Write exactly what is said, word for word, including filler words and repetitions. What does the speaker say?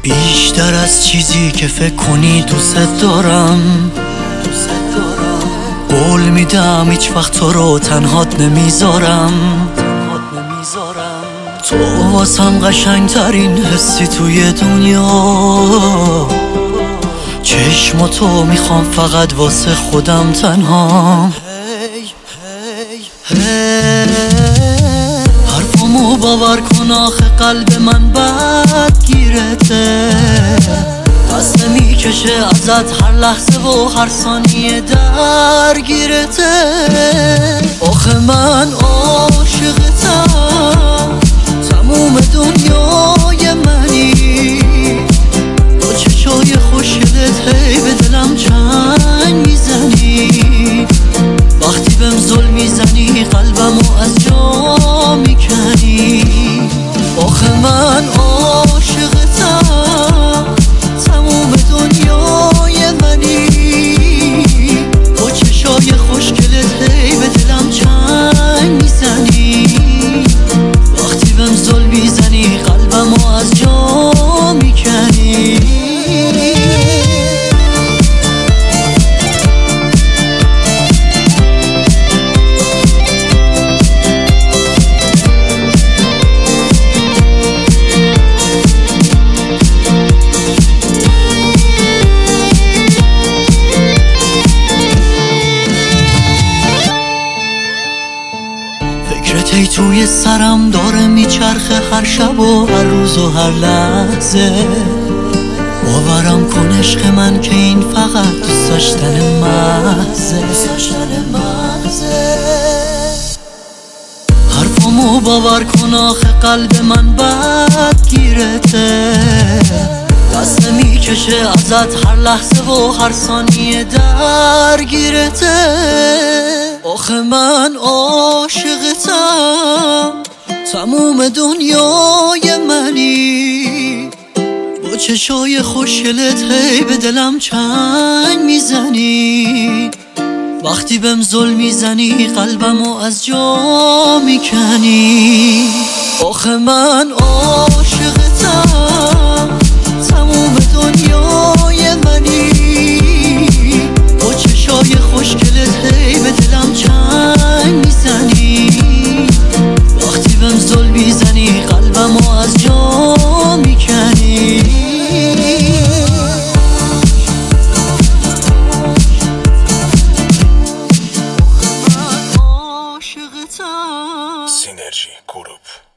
بیشتر از چیزی که فکر کنی دوست دارم. قول میدم هیچ وقت تو رو تنهات نمیذارم. تو واسم قشنگترین حسی توی دنیا. چشماتو میخوام فقط واسه خودم تنها. حرفامو باور کن آخه قلب من بد گیرته. دست میکشه ازت هر لحظه و هر ثانیه درگیرته. آخه من عاشقتم، تموم دنیای منی. با چشای خوشگلت هی به دلم چنگ میزنی. وقتی بهم ظلم میزنی قلبمو از جا میکنی. آخه من عاشقتم، تموم دنیای منی. با چشای خوشگلت هی به دلم چنگ میزنی. وقتی بهم ظلم میزنی قلبمو از جا میکنی. فکرت ای توی سرم داره میچرخه هر شب و هر روز و هر لحظه. باورم کن عشق من که این فقط دوست داشتن محضه. حرفامو باور کن آخه قلب من بد گیرته. دست میکشه ازت هر لحظه و هر ثانیه درگیرته. آخه من عاشقتم، تموم دنیای منی. با چشای خوشگلت هی به دلم چنگ میزنی. وقتی بهم ظلم میزنی قلبمو از جا میکنی. آخه من عاشقتم، تموم دنیای منی. با چشای خوشگلت هی به دلم چنگ میزنی. وقتی بهم ظلم میزنی قلبمو از جا میکنی. سینرژی گروپ.